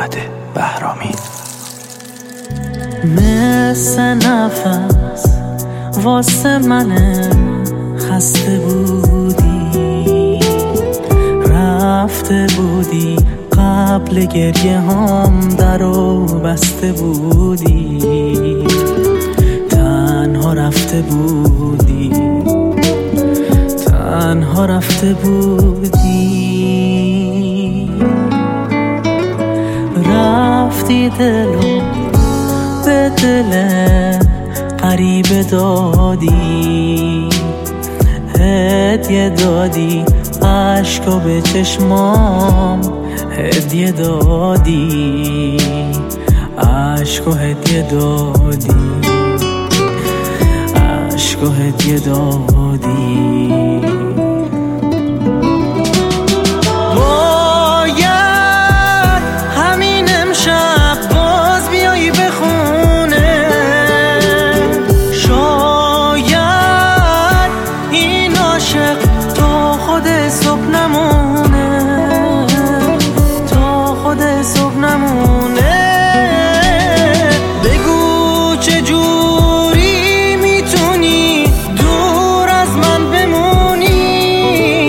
محمد بهرامی. مثل نفس واسه من خسته بودی، رفته بودی قبل گریه هم درو بسته بودی، تنها رفته بودی، تنها رفته بودی، رفتی دلو به دل غریبه دادی، هدیه دادی عشقا به چشمام، هدیه دادی عشقا، هدیه دادی عشقا، هدیه دادی. باید همین امشب باز بیایی به خونه، شاید این عاشق تا خود صبح نمونه، تا خود صبح نمونه. بگو چجوری میتونی دور از من بمونی،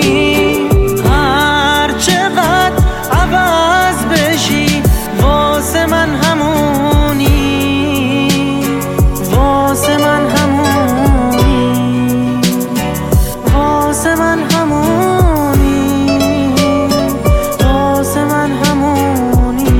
هر چقدر عوض بشی واسه من همونی، واسه من همونی، واسه من همونی، واسه من همونی.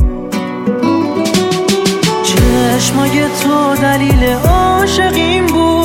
چشمای تو دلیل عاشقیم بود،